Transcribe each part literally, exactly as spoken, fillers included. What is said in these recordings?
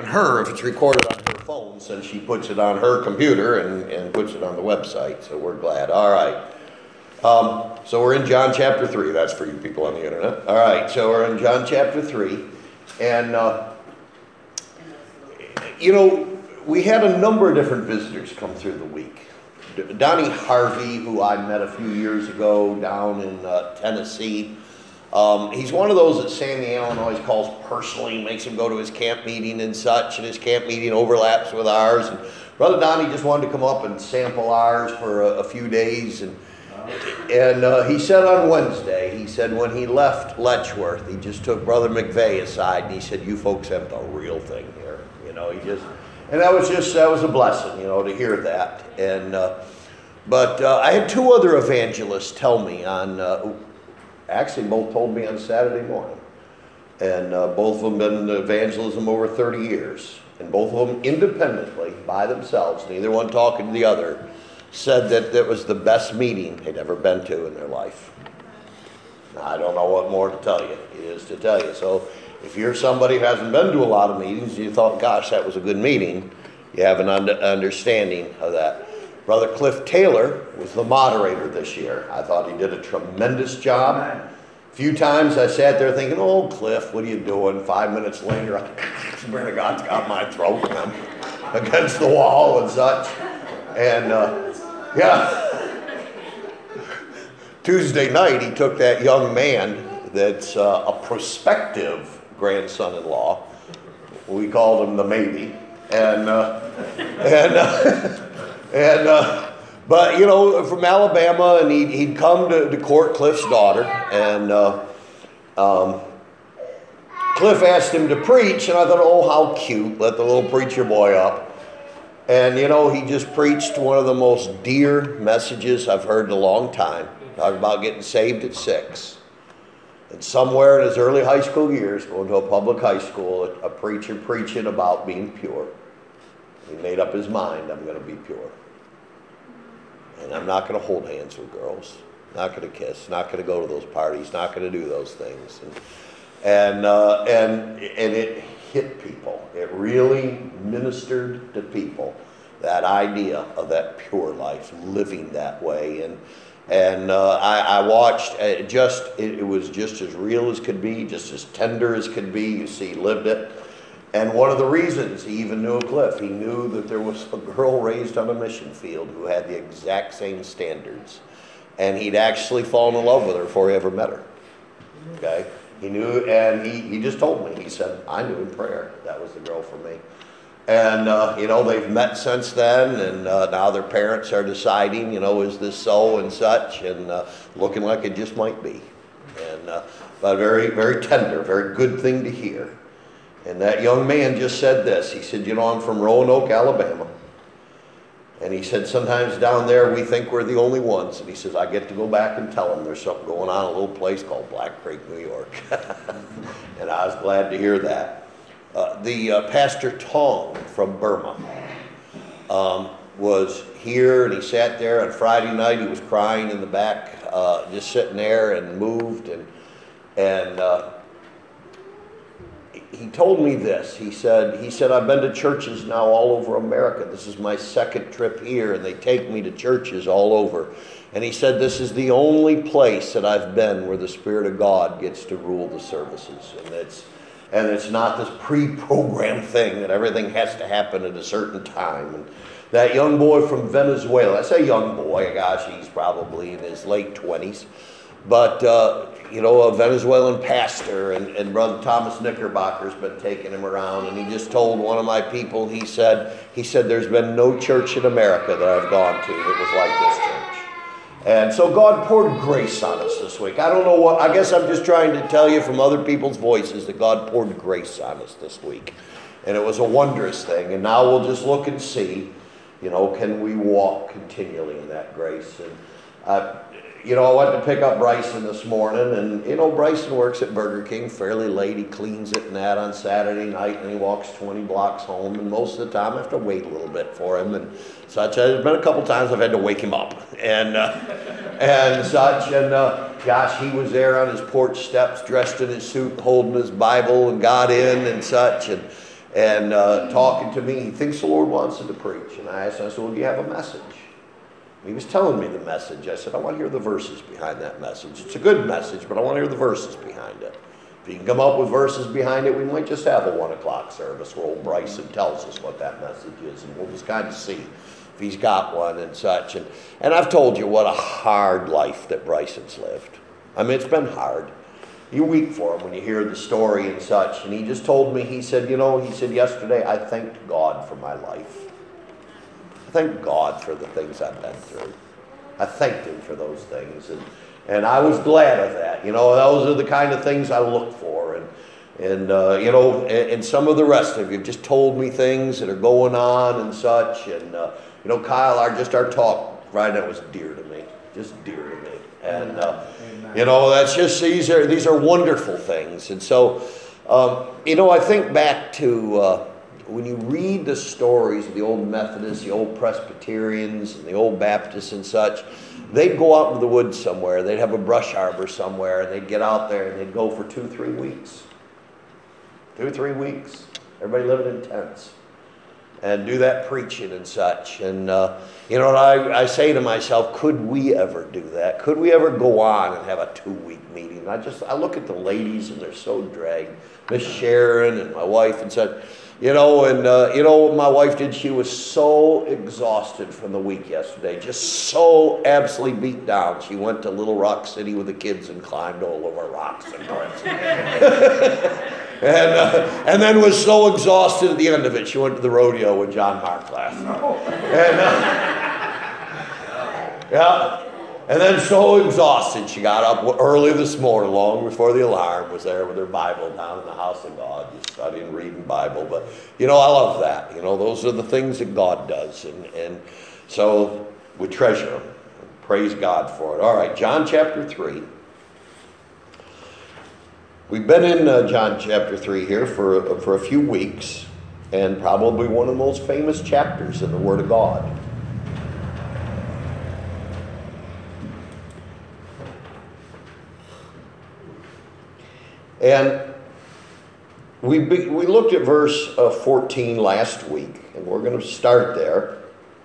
her if it's recorded on her phone, since she puts it on her computer and, and puts it on the website. So we're glad. All right. Um, so we're in John chapter three. That's for you people on the internet. All right. So we're in John chapter three. And, uh, you know, we had a number of different visitors come through the week. Donnie Harvey, who I met a few years ago down in uh, Tennessee. Um, he's one of those that Sandy Allen always calls personally, makes him go to his camp meeting and such, and his camp meeting overlaps with ours. And Brother Donnie just wanted to come up and sample ours for a, a few days. And and uh, he said on Wednesday, he said when he left Letchworth, he just took Brother McVeigh aside and he said, "You folks have the real thing here." You know, he just, and that was just, that was a blessing, you know, to hear that. And uh, but uh, I had two other evangelists tell me on. Uh, Actually, both told me on Saturday morning. And uh, both of them been in evangelism over thirty years. And both of them independently, by themselves, neither one talking to the other, said that that was the best meeting they'd ever been to in their life. Now, I don't know what more to tell you. It is to tell you. So if you're somebody who hasn't been to a lot of meetings and you thought, gosh, that was a good meeting, you have an under- understanding of that. Brother Cliff Taylor was the moderator this year. I thought he did a tremendous job. A few times I sat there thinking, "Oh, Cliff, what are you doing?" Five minutes later, Spirit of God's got my throat and I'm against the wall and such. And uh, yeah, Tuesday night he took that young man that's uh, a prospective grandson-in-law. We called him the maybe. And, uh, and, uh, And, uh, but, you know, from Alabama, and he'd, he'd come to, to court Cliff's daughter, and uh, um, Cliff asked him to preach, and I thought, oh, how cute, let the little preacher boy up. And, you know, he just preached one of the most dear messages I've heard in a long time, talking about getting saved at six. And somewhere in his early high school years, going to a public high school, a, a preacher preaching about being pure. He made up his mind, I'm going to be pure. And I'm not going to hold hands with girls. Not going to kiss. Not going to go to those parties. Not going to do those things. And and, uh, and and it hit people. It really ministered to people. That idea of that pure life, living that way. And and uh, I, I watched. It just it, it was just as real as could be, just as tender as could be. You see, he lived it. And one of the reasons he even knew Cliff, he knew that there was a girl raised on a mission field who had the exact same standards. And he'd actually fallen in love with her before he ever met her. Okay? He knew, and he, he just told me, he said, I knew in prayer that was the girl for me. And, uh, you know, they've met since then, and uh, now their parents are deciding, you know, is this so and such, and uh, looking like it just might be. And uh, but very, very tender, very good thing to hear. And that young man just said this. He said, you know, I'm from Roanoke, Alabama. And he said, sometimes down there we think we're the only ones. And he says, I get to go back and tell them there's something going on in a little place called Black Creek, New York. And I was glad to hear that. Uh, the uh, Pastor Tong from Burma um, was here, and he sat there on Friday night. He was crying in the back, uh, just sitting there, and moved. And, and uh, he told me this. He said, he said, I've been to churches now all over America. This is my second trip here, and they take me to churches all over. And he said, this is the only place that I've been where the Spirit of God gets to rule the services. And it's, and it's not this pre-programmed thing that everything has to happen at a certain time. And that young boy from Venezuela, I say young boy, gosh, he's probably in his late twenties. But, uh, you know, a Venezuelan pastor, and, and Brother Thomas Knickerbocker's been taking him around, and he just told one of my people, he said, he said, there's been no church in America that I've gone to that was like this church. And so God poured grace on us this week. I don't know what, I guess I'm just trying to tell you from other people's voices that God poured grace on us this week. And it was a wondrous thing. And now we'll just look and see, you know, can we walk continually in that grace? And uh, You know, I went to pick up Bryson this morning, and, you know, Bryson works at Burger King fairly late. He cleans it and that on Saturday night, and he walks twenty blocks home, and most of the time I have to wait a little bit for him and such. There's been a couple times I've had to wake him up and uh, and such, and uh, gosh, he was there on his porch steps, dressed in his suit, holding his Bible, and got in and such, and and uh, talking to me. He thinks the Lord wants him to preach. And I asked him, I said, well, do you have a message? He was telling me the message. I said, I want to hear the verses behind that message. It's a good message, but I want to hear the verses behind it. If you can come up with verses behind it, we might just have a one o'clock service where old Bryson tells us what that message is, and we'll just kind of see if he's got one and such. And, and I've told you what a hard life that Bryson's lived. I mean, it's been hard. You weep for him when you hear the story and such. And he just told me, he said, you know, he said, yesterday I thanked God for my life. I thank God for the things I've been through. I thanked him for those things. And, and I was glad of that. You know, those are the kind of things I look for. And, and uh, you know, and, and some of the rest of you have just told me things that are going on and such. And, uh, you know, Kyle, our, just our talk right now was dear to me. Just dear to me. And, uh, you know, that's just, these are, these are wonderful things. And so, um, you know, I think back to... Uh, when you read the stories of the old Methodists, the old Presbyterians, and the old Baptists and such, they'd go out into the woods somewhere. They'd have a brush arbor somewhere, and they'd get out there, and they'd go for two, three weeks. Two or three weeks. Everybody living in tents. And do that preaching and such. And, uh, you know, and I, I say to myself, could we ever do that? Could we ever go on and have a two-week meeting? I just, I look at the ladies, and they're so dragged. Miss Sharon and my wife and such. You know, and uh, you know what my wife did? She was so exhausted from the week yesterday, just so absolutely beat down. She went to Little Rock City with the kids and climbed all over rocks and bricks. and, uh, and then was so exhausted at the end of it, she went to the rodeo with John Mark last night. And, uh, yeah. And then so exhausted, she got up early this morning, long before the alarm, was there with her Bible down in the house of God, just studying, reading Bible. But, you know, I love that. You know, those are the things that God does. And, and so we treasure them. Praise God for it. All right, John chapter three. We've been in uh, John chapter three here for, for a few weeks, and probably one of the most famous chapters in the Word of God. And we be, we looked at verse uh, fourteen last week, and we're going to start there.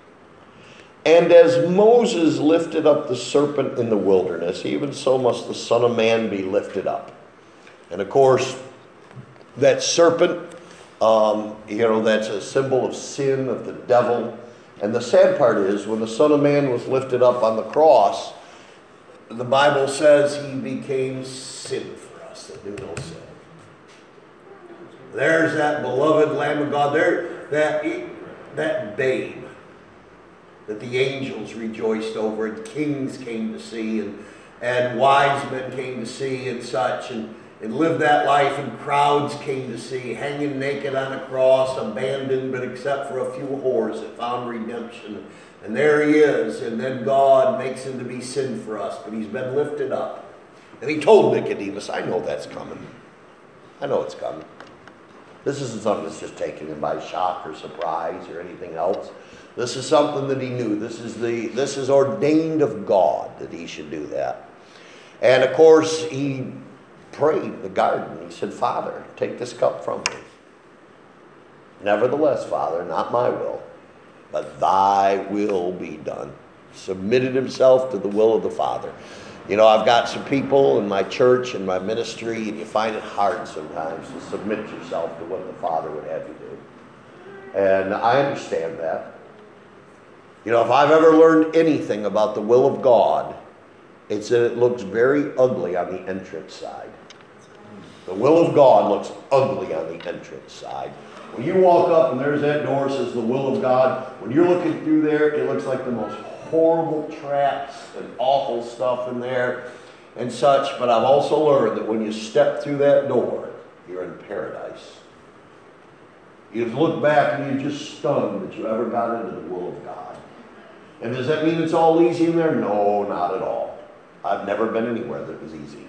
And as Moses lifted up the serpent in the wilderness, even so must the Son of Man be lifted up. And of course, that serpent, um, you know, that's a symbol of sin, of the devil. And the sad part is, when the Son of Man was lifted up on the cross, the Bible says he became sin for us that knew no sin. There's that beloved Lamb of God, there, that, that babe that the angels rejoiced over, and kings came to see, and, and wise men came to see, and such, and, and lived that life, and crowds came to see, hanging naked on a cross, abandoned, but except for a few whores that found redemption. And there he is, and then God makes him to be sin for us, but he's been lifted up. And he told Nicodemus, I know that's coming. I know it's coming. This isn't something that's just taken him by shock or surprise or anything else. This is something that he knew. This is the this is ordained of God that he should do that. And of course, he prayed in the garden. He said, Father, take this cup from me. Nevertheless, Father, not my will, but thy will be done. Submitted himself to the will of the Father. You know, I've got some people in my church and my ministry, and you find it hard sometimes to submit yourself to what the Father would have you do. And I understand that. You know, if I've ever learned anything about the will of God, it's that it looks very ugly on the entrance side. The will of God looks ugly on the entrance side. When you walk up and there's that door that says the will of God, when you're looking through there, it looks like the most horrible traps and awful stuff in there and such. But I've also learned that when you step through that door, you're in paradise. You look back and you're just stunned that you ever got into the will of God. And does that mean it's all easy in there? No, not at all. I've never been anywhere that was easy.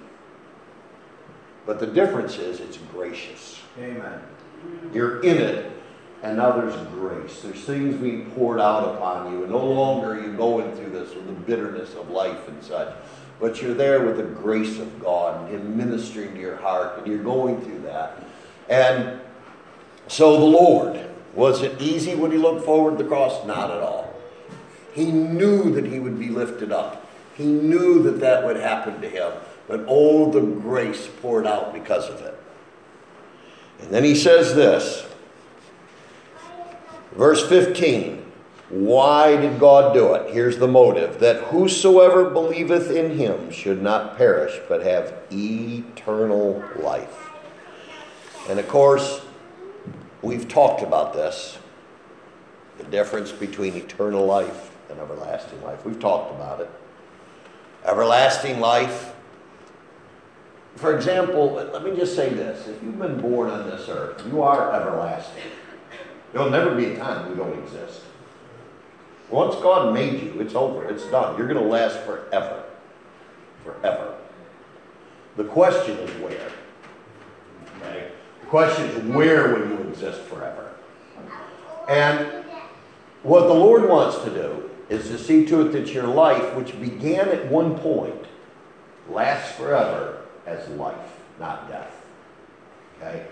But the difference is it's gracious. Amen. You're in it, and now there's grace. There's things being poured out upon you, and no longer are you going through this with the bitterness of life and such, but you're there with the grace of God and Him ministering to your heart, and you're going through that. And So the Lord, was it easy when he looked forward to the cross? Not at all. He knew that he would be lifted up. He knew that that would happen to him. But oh, the grace poured out because of it. And then he says this, verse fifteen, why did God do it? Here's the motive, that whosoever believeth in him should not perish, but have eternal life. And of course, we've talked about this, the difference between eternal life and everlasting life. We've talked about it. Everlasting life. For example, let me just say this. If you've been born on this earth, you are everlasting. There'll never be a time you don't exist. Once God made you, it's over. It's done. You're going to last forever. Forever. The question is where. Okay? The question is where will you exist forever? And what the Lord wants to do is to see to it that your life, which began at one point, lasts forever as life, not death. Okay?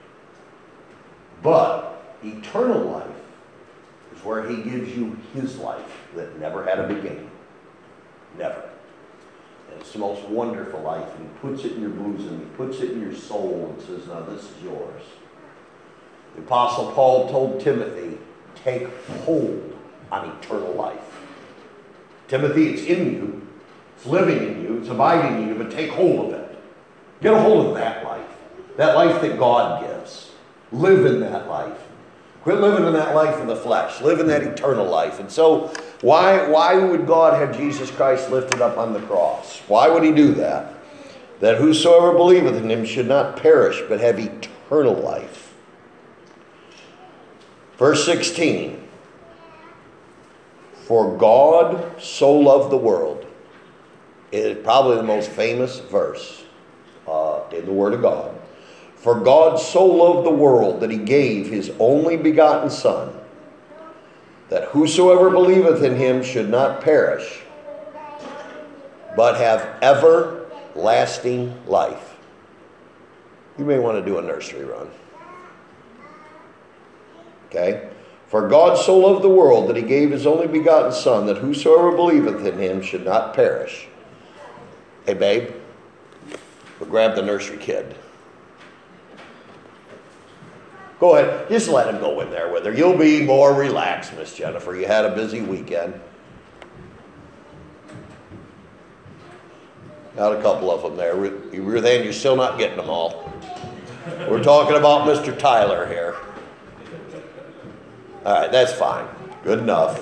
But eternal life is where he gives you his life that never had a beginning. Never. And it's the most wonderful life. And he puts it in your bosom. He puts it in your soul and says, now this is yours. The Apostle Paul told Timothy, take hold on eternal life. Timothy, it's in you. It's living in you. It's abiding in you. But take hold of it. Get a hold of that life. That life that God gives. Live in that life. Quit living in that life in the flesh. Live in that eternal life. And so, why, why would God have Jesus Christ lifted up on the cross? Why would he do that? That whosoever believeth in him should not perish, but have eternal life. Verse sixteen. For God so loved the world. It is probably the most famous verse uh, in the Word of God. For God so loved the world that he gave his only begotten Son, that whosoever believeth in him should not perish, but have everlasting life. You may want to do a nursery run. Okay? For God so loved the world that he gave his only begotten Son, that whosoever believeth in him should not perish. Hey, babe, we'll grab the nursery kid. Go ahead. Just let him go in there with her. You'll be more relaxed, Miss Jennifer. You had a busy weekend. Got a couple of them there. Ruth Ann, you're still not getting them all. We're talking about Mister Tyler here. All right, that's fine. Good enough.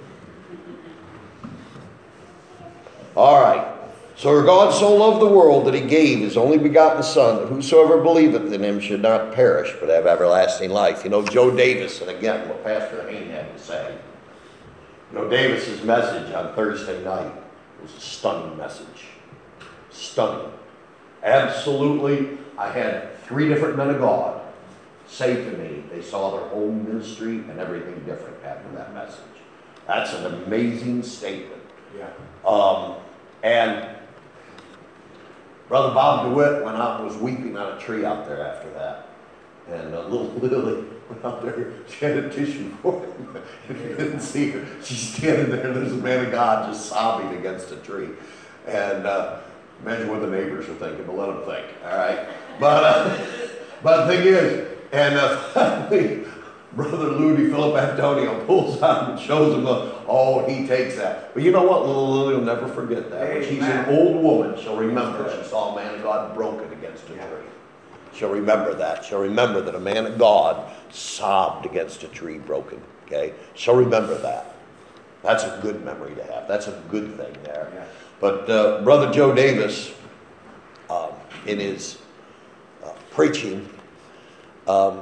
All right. So God so loved the world that he gave his only begotten Son, that whosoever believeth in him should not perish, but have everlasting life. You know, Joe Davis, and again, what Pastor Hain had to say. You know, Davis's message on Thursday night was a stunning message. Stunning. Absolutely. I had three different men of God say to me they saw their whole ministry and everything different after that message. That's an amazing statement. Yeah. Um, and Brother Bob DeWitt went out and was weeping on a tree out there after that. And uh, little Lily went out there, she had a tissue for him. And you didn't see her. She's standing there, and there's a man of God just sobbing against a tree. And uh, imagine what the neighbors are thinking, but let them think, all right? But, uh, but the thing is, and uh, finally, Brother Ludi, Philip Antonio, pulls out and shows him, a, oh, he takes that. But you know what? Little Lily will never forget that. When she's an old woman, she'll remember she saw a man of God broken against a tree. She'll remember that. She'll remember that a man of God sobbed against a tree broken. Okay? She'll remember that. That's a good memory to have. That's a good thing there. Yeah. But uh, Brother Joe Davis, um, in his uh, preaching, um,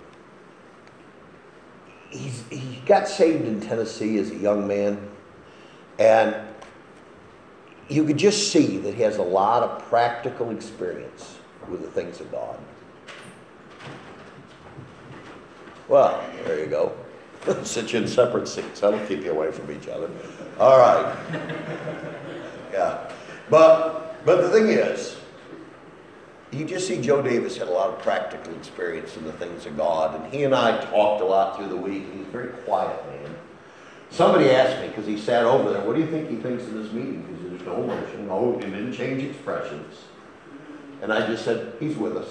He's, he got saved in Tennessee as a young man, and you could just see that he has a lot of practical experience with the things of God. Well, there you go. Sit you in separate seats. That'll keep you away from each other. All right. Yeah. But, but the thing is, you just see Joe Davis had a lot of practical experience in the things of God, and he and I talked a lot through the week, and he's a very quiet man. Somebody asked me, because he sat over there, what do you think he thinks of this meeting? Because there's no emotion, no, he didn't change expressions. And I just said, he's with us.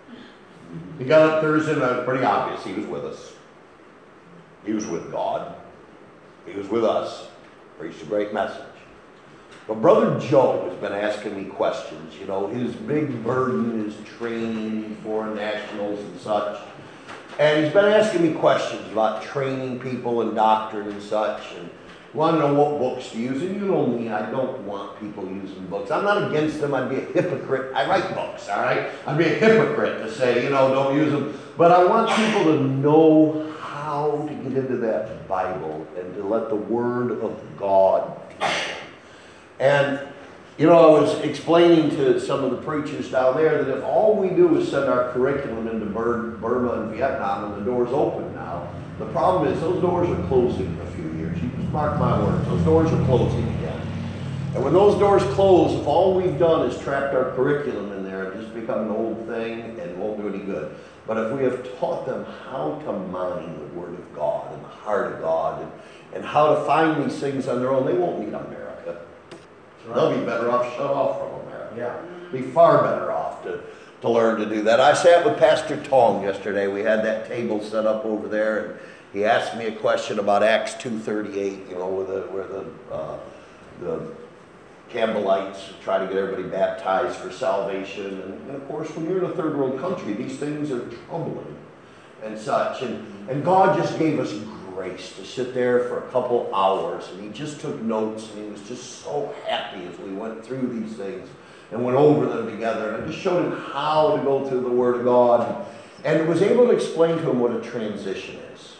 He got up Thursday, and it was pretty obvious he was with us. He was with God. He was with us. Preached a great message. But Brother Joe has been asking me questions. You know, his big burden is training foreign nationals and such. And he's been asking me questions about training people in doctrine and such. And want to know what books to use. And you know me, I don't want people using books. I'm not against them. I'd be a hypocrite. I write books, all right? I'd be a hypocrite to say, you know, don't use them. But I want people to know how to get into that Bible and to let the Word of God teach them. And, you know, I was explaining to some of the preachers down there that if all we do is send our curriculum into Burma and Vietnam and the doors open now, the problem is those doors are closing in a few years. You just mark my words, those doors are closing again. And when those doors close, if all we've done is trapped our curriculum in there, it just becomes an old thing and won't do any good. But if we have taught them how to mine the Word of God and the heart of God and, and how to find these things on their own, they won't need America. Right. They'll be better off shut off from America. Yeah. Be far better off to, to learn to do that. I sat with Pastor Tong yesterday. We had that table set up over there, and he asked me a question about Acts two thirty-eight, you know, where the, where the, uh, the Campbellites try to get everybody baptized for salvation. And, and of course, when you're in a third world country, these things are troubling and such. And, and God just gave us grace to sit there for a couple hours, and he just took notes, and he was just so happy as we went through these things and went over them together. And I just showed him how to go through the Word of God, and was able to explain to him what a transition is.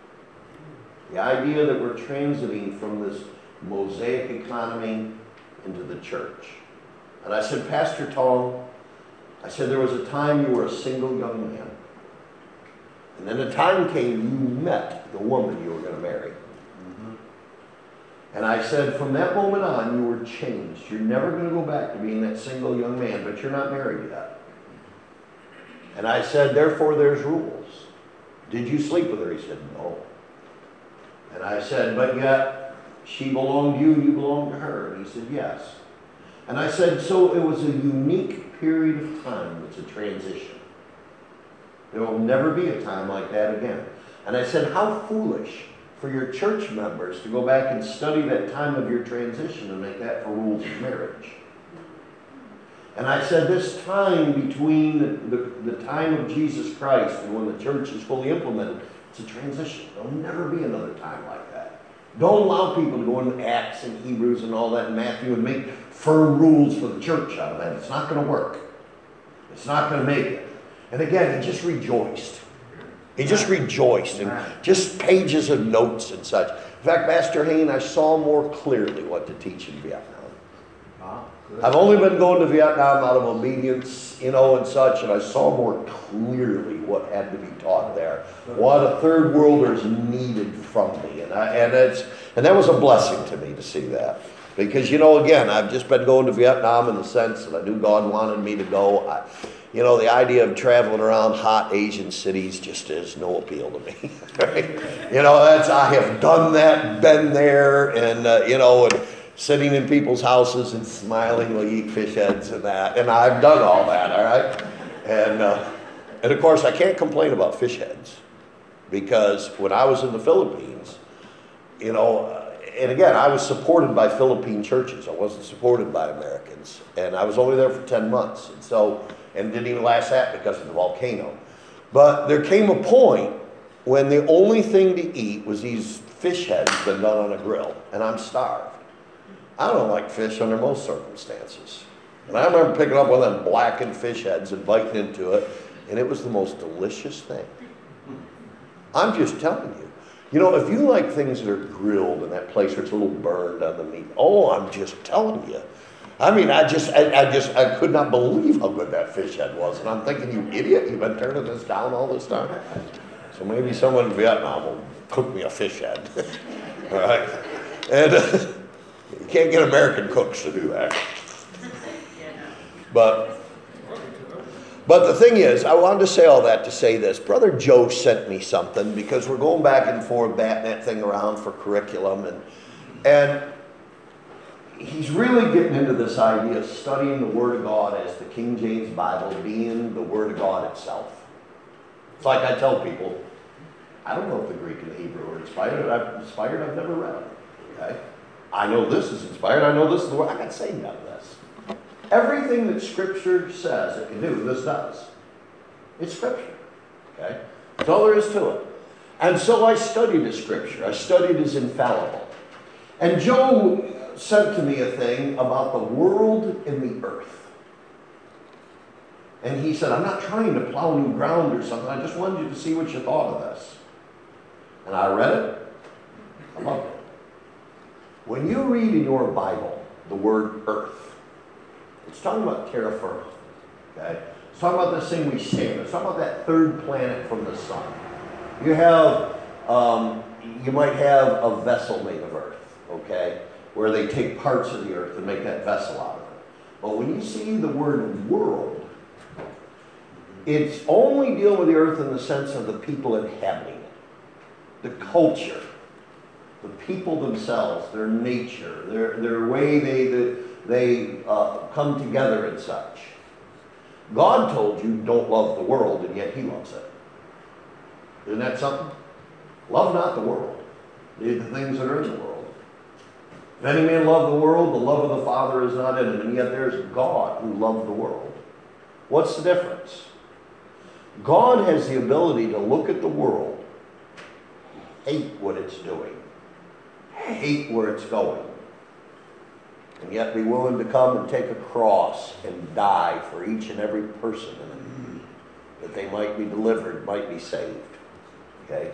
The idea that we're transiting from this Mosaic economy into the church. And I said, Pastor Tong, I said, there was a time you were a single young man. And then a time came you met the woman you were going to marry. Mm-hmm. And I said, from that moment on, you were changed. You're never going to go back to being that single young man, but you're not married yet. And I said, therefore, there's rules. Did you sleep with her? He said, no. And I said, but yet, she belonged to you, you belonged to her. And he said, yes. And I said, so it was a unique period of time. It's a transition. There will never be a time like that again. And I said, how foolish for your church members to go back and study that time of your transition and make that for rules of marriage. And I said, this time between the, the time of Jesus Christ and when the church is fully implemented, it's a transition. There'll never be another time like that. Don't allow people to go into Acts and Hebrews and all that in Matthew and make firm rules for the church out of that. It's not going to work. It's not going to make it. And again, he just rejoiced. He just rejoiced, and just pages of notes and such. In fact, Pastor Hain, I saw more clearly what to teach in Vietnam. I've only been going to Vietnam out of obedience, you know, and such, and I saw more clearly what had to be taught there. What a third worlders needed from me, and I, and it's and that was a blessing to me to see that. Because, you know, again, I've just been going to Vietnam in the sense that I knew God wanted me to go. I, You know, the idea of traveling around hot Asian cities just has no appeal to me. Right? You know, that's I have done that, been there, and, uh, you know, and sitting in people's houses and smiling while you eat fish heads and that. And I've done all that, all right? And, uh, and of course, I can't complain about fish heads. Because when I was in the Philippines, you know, uh, and again, I was supported by Philippine churches. I wasn't supported by Americans. And I was only there for ten months. And so... and didn't even last that because of the volcano. But there came a point when the only thing to eat was these fish heads been done on a grill, and I'm starved. I don't like fish under most circumstances. And I remember picking up one of them blackened fish heads and biting into it, and it was the most delicious thing. I'm just telling you. You know, if you like things that are grilled in that place where it's a little burned on the meat, oh, I'm just telling you. I mean, I just, I, I just, I could not believe how good that fish head was. And I'm thinking, you idiot, you've been turning this down all this time. So maybe someone in Vietnam will cook me a fish head. All right? And uh, you can't get American cooks to do that. But But the thing is, I wanted to say all that to say this. Brother Joe sent me something because we're going back and forth, batting that thing around for curriculum. And, and he's really getting into this idea of studying the Word of God as the King James Bible being the Word of God itself. It's like I tell people, I don't know if the Greek and the Hebrew are inspired. I've inspired, I've never read them. Okay? I know this is inspired. I know this is the Word. I got saved out of this. Everything that Scripture says it can do, this does. It's Scripture. Okay? That's all there is to it. And so I studied the Scripture. I studied as infallible. And Joe said to me a thing about the world and the earth. And he said, I'm not trying to plow new ground or something. I just wanted you to see what you thought of this. And I read it. I loved it. When you read in your Bible the word earth, it's talking about terra firma. Okay? It's talking about this thing we stand. It's talking about that third planet from the sun. You have, um, you might have a vessel made of earth, okay, where they take parts of the earth and make that vessel out of it. But when you see the word world, it's only dealing with the earth in the sense of the people inhabiting it, the culture, the people themselves, their nature, their, their way they, they, they uh, come together and such. God told you don't love the world, and yet he loves it. Isn't that something? Love not the world, the things that are in the world. If any man love the world, the love of the Father is not in him, and yet there's God who loved the world. What's the difference? God has the ability to look at the world, hate what it's doing, hate where it's going, and yet be willing to come and take a cross and die for each and every person in it, that they might be delivered, might be saved. Okay?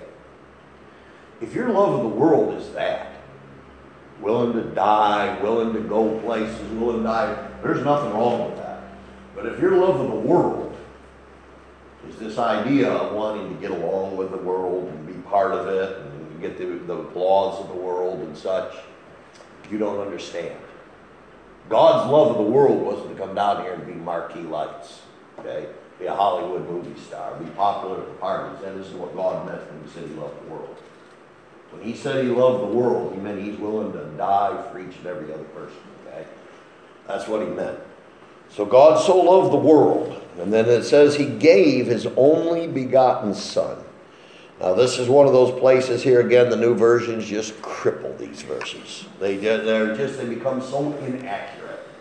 If your love of the world is that, willing to die, willing to go places, willing to die, there's nothing wrong with that. But if your love of the world is this idea of wanting to get along with the world and be part of it and get the, the applause of the world and such, you don't understand. God's love of the world wasn't to come down here and be marquee lights, okay? Be a Hollywood movie star, be popular at the parties. That isn't what God meant when he said he loved the world. When he said he loved the world, he meant he's willing to die for each and every other person, okay? That's what he meant. So God so loved the world, and then it says he gave his only begotten Son. Now this is one of those places here, again, the new versions just cripple these verses. They, they're just, they become so inaccurate.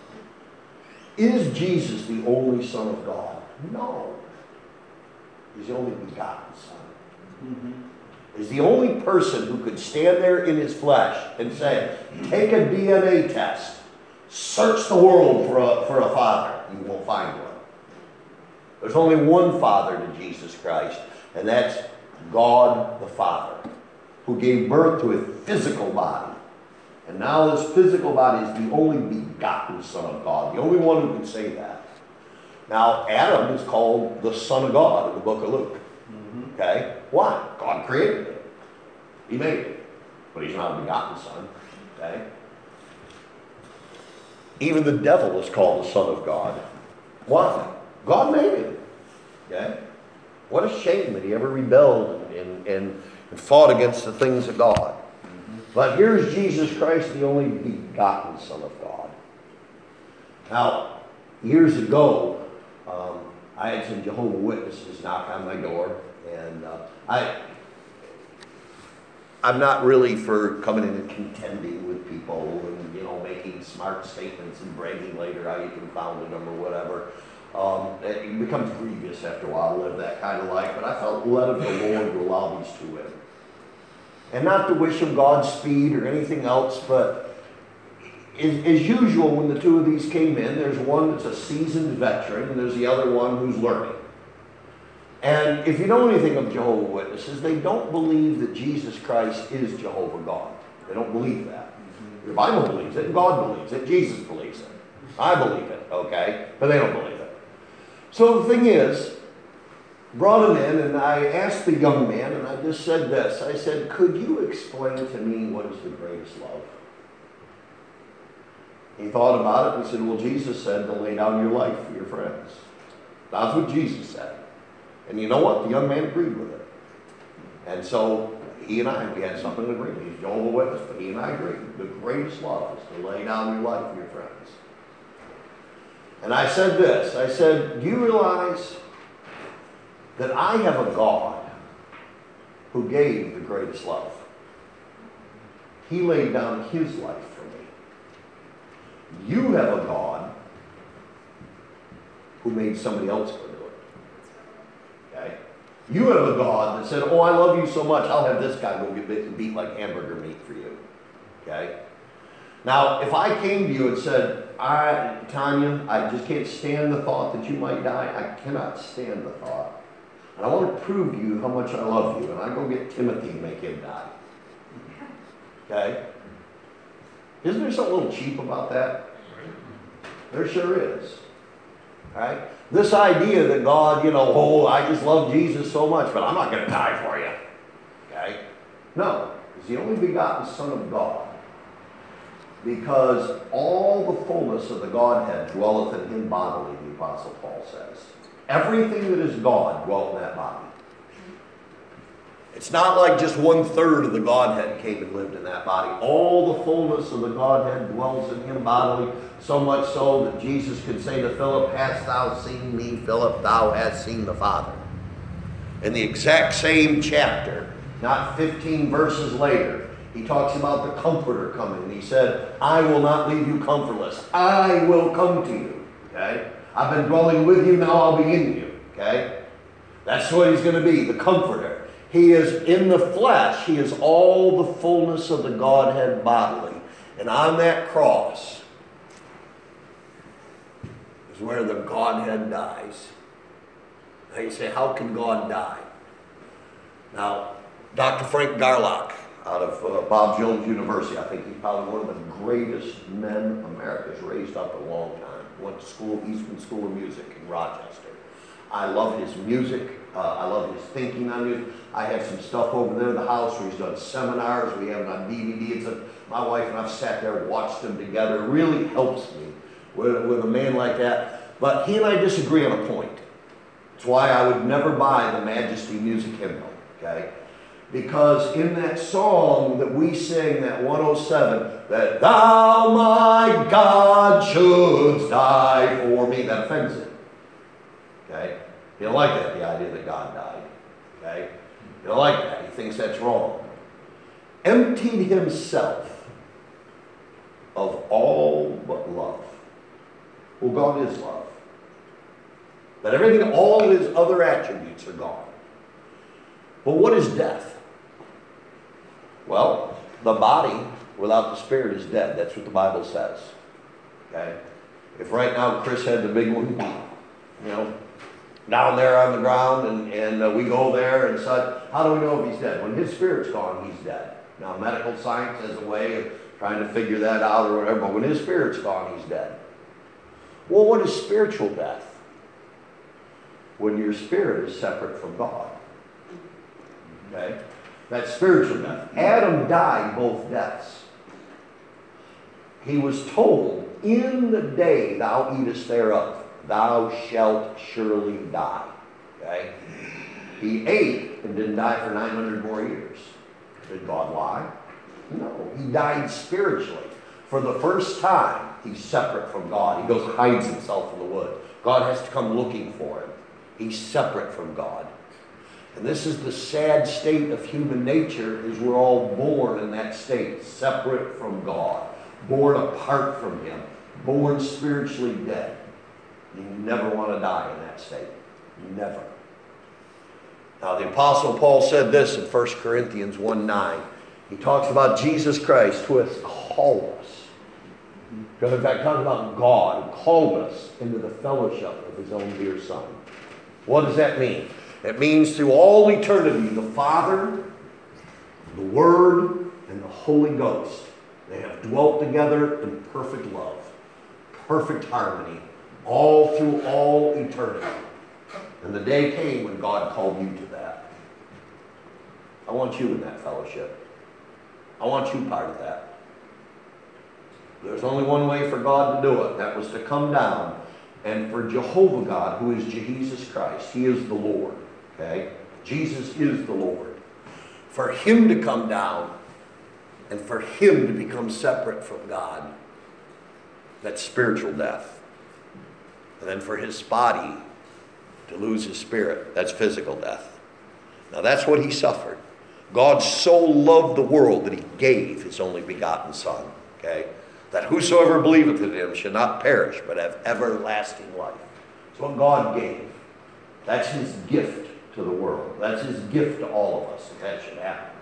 Is Jesus the only Son of God? No. He's the only begotten Son. Mm-hmm. He's the only person who could stand there in his flesh and say, take a D N A test, search the world for a, for a father. You won't find one. There's only one Father to Jesus Christ, and that's God the Father, who gave birth to a physical body. And now this physical body is the only begotten Son of God, the only one who can say that. Now, Adam is called the Son of God in the book of Luke. Mm-hmm. Okay? Why? God created it. He made it. But he's not a begotten Son. Okay? Even the devil is called the Son of God. Why? God made him. Okay? What a shame that he ever rebelled and, and, and fought against the things of God. Mm-hmm. But here's Jesus Christ, the only begotten Son of God. Now, years ago, um, I had some Jehovah's Witnesses knock on my door, and uh, I, I'm not really for coming in and contending with people and, you know, making smart statements and bragging later how you confounded them or whatever. Um, it becomes grievous after a while to live that kind of life, but I felt led of the Lord to allow these two in. And not to wish them Godspeed or anything else, but as, as usual, when the two of these came in, there's one that's a seasoned veteran, and there's the other one who's learning. And if you know anything of Jehovah's Witnesses, they don't believe that Jesus Christ is Jehovah God. They don't believe that. The Bible believes it, and God believes it, Jesus believes it. I believe it, okay? But they don't believe it. So the thing is, brought him in, and I asked the young man, and I just said this. I said, could you explain to me what is the greatest love? He thought about it and said, well, Jesus said to lay down your life for your friends. That's what Jesus said. And you know what? The young man agreed with it. And so he and I, we had something to agree. He's Jehovah's Witness, but he and I agreed. The greatest love is to lay down your life for your friends. And I said this. I said, do you realize that I have a God who gave the greatest love? He laid down his life for me. You have a God who made somebody else go do it. Okay? You have a God that said, oh, I love you so much, I'll have this guy go get beat like hamburger meat for you. Okay? Now, if I came to you and said, I, Tanya, I just can't stand the thought that you might die. I cannot stand the thought. And I want to prove to you how much I love you. And I go get Timothy and make him die. Okay? Isn't there something a little cheap about that? There sure is. Right? This idea that God, you know, oh, I just love Jesus so much, but I'm not going to die for you. Okay? No. He's the only begotten Son of God. Because all the fullness of the Godhead dwelleth in him bodily, the Apostle Paul says. Everything that is God dwelt in that body. It's not like just one third of the Godhead came and lived in that body. All the fullness of the Godhead dwells in him bodily, so much so that Jesus could say to Philip, hast thou seen me, Philip? Thou hast seen the Father. In the exact same chapter, not fifteen verses later, he talks about the Comforter coming. And he said, I will not leave you comfortless. I will come to you. Okay? I've been dwelling with you, now I'll be in you. Okay? That's what he's going to be, the Comforter. He is in the flesh. He is all the fullness of the Godhead bodily. And on that cross is where the Godhead dies. Now you say, how can God die? Now, Doctor Frank Garlock, out of uh, Bob Jones University. I think he's probably one of the greatest men America's raised up in a long time. Went to school, Eastman School of Music in Rochester. I love his music. Uh, I love his thinking on music. I have some stuff over there in the house where he's done seminars. We have it on D V D. It's a, my wife and I've sat there and watched them together. It really helps me with, with a man like that. But he and I disagree on a point. That's why I would never buy the Majesty Music Hymnal. Okay? Because in that song that we sing, that one oh seven, that thou, my God, shouldst die for me, that offends him. Okay? He don't like that, the idea that God died. Okay? He don't like that. He thinks that's wrong. Emptied himself of all but love. Well, God is love. But everything, all his other attributes are gone. But what is death? Well, the body without the spirit is dead. That's what the Bible says. Okay? If right now Chris had the big one, you know, down there on the ground, and, and uh, we go there and such, how do we know if he's dead? When his spirit's gone, he's dead. Now, medical science has a way of trying to figure that out or whatever, but when his spirit's gone, he's dead. Well, what is spiritual death? When your spirit is separate from God. Okay? That's spiritual death. Adam died both deaths. He was told, in the day thou eatest thereof, thou shalt surely die. Okay? He ate and didn't die for nine hundred more years. Did God lie? No. He died spiritually. For the first time, he's separate from God. He goes, hides himself in the wood. God has to come looking for him. He's separate from God. And this is the sad state of human nature, is we're all born in that state, separate from God, born apart from him, born spiritually dead. You never want to die in that state. Never. Now, the Apostle Paul said this in First Corinthians one nine. He talks about Jesus Christ, who has called us. Because in fact, talking about God, who called us into the fellowship of his own dear Son. What does that mean? It means through all eternity, the Father, the Word, and the Holy Ghost, they have dwelt together in perfect love, perfect harmony, all through all eternity. And the day came when God called you to that. I want you in that fellowship. I want you part of that. There's only one way for God to do it. That was to come down, And for Jehovah God, who is Jesus Christ, he is the Lord. Okay? Jesus is the Lord. For him to come down and for him to become separate from God, that's spiritual death. And then for his body to lose his spirit, that's physical death. Now that's what he suffered. God so loved the world that he gave his only begotten Son. Okay? That whosoever believeth in him should not perish, but have everlasting life. That's what God gave. That's his gift to the world. That's his gift to all of us, that that should happen.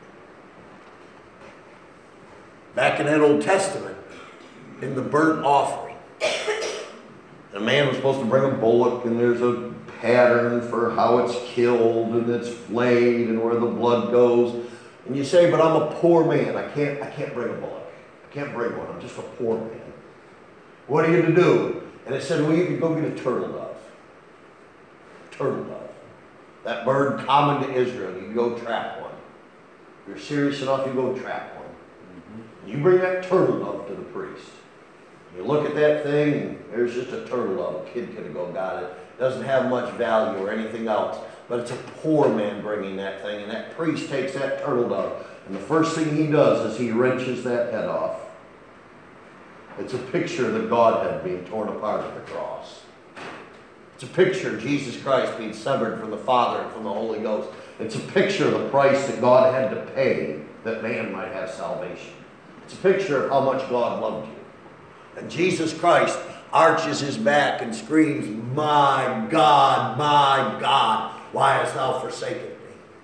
Back in that Old Testament, in the burnt offering, a man was supposed to bring a bullock, and there's a pattern for how it's killed, and it's flayed, and where the blood goes. And you say, but I'm a poor man. I can't, I can't bring a bullock. I can't bring one. I'm just a poor man. What are you to do? And it said, well, you can go get a turtle dove. Turtle dove. That bird common to Israel. You can go trap one. If you're serious enough, you go trap one. Mm-hmm. You bring that turtle dove to the priest. You look at that thing, and there's just a turtle dove. A kid could have go got it. Doesn't have much value or anything else. But it's a poor man bringing that thing. And that priest takes that turtle dove. And the first thing he does is he wrenches that head off. It's a picture of the Godhead being torn apart at the cross. It's a picture of Jesus Christ being severed from the Father and from the Holy Ghost. It's a picture of the price that God had to pay that man might have salvation. It's a picture of how much God loved you. And Jesus Christ arches his back and screams, my God, my God, why hast thou forsaken me?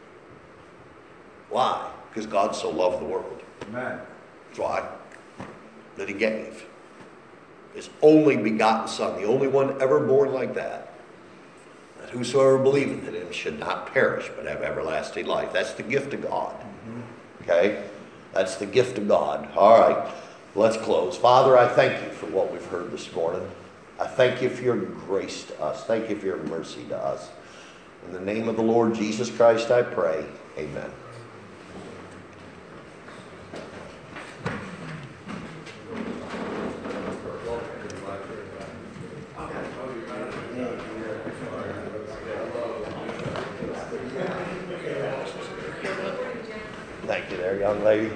Why? Because God so loved the world. Amen. That's why. That he gave his only begotten Son, the only one ever born like that, that whosoever believeth in him should not perish but have everlasting life. That's the gift of God. Mm-hmm. Okay? That's the gift of God. All right, let's close. Father, I thank you for what we've heard this morning. I thank you for your grace to us. Thank you for your mercy to us. In the name of the Lord Jesus Christ, I pray. Amen. Thank you there, young lady.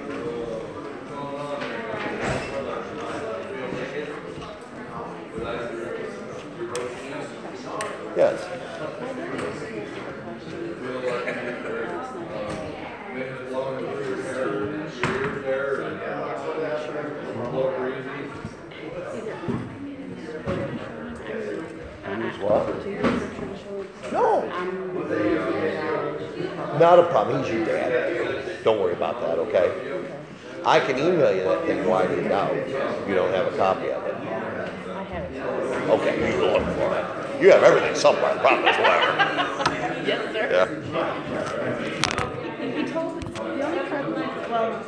Yes. What? No. Not a problem. He's your dad. Don't worry about that, okay? I can email you that thing widened out. You don't have a copy of it. I have it. Okay, you can look for it. You have everything somewhere. Probably somewhere. Yes, sir. Yeah. He told me the only problem, well,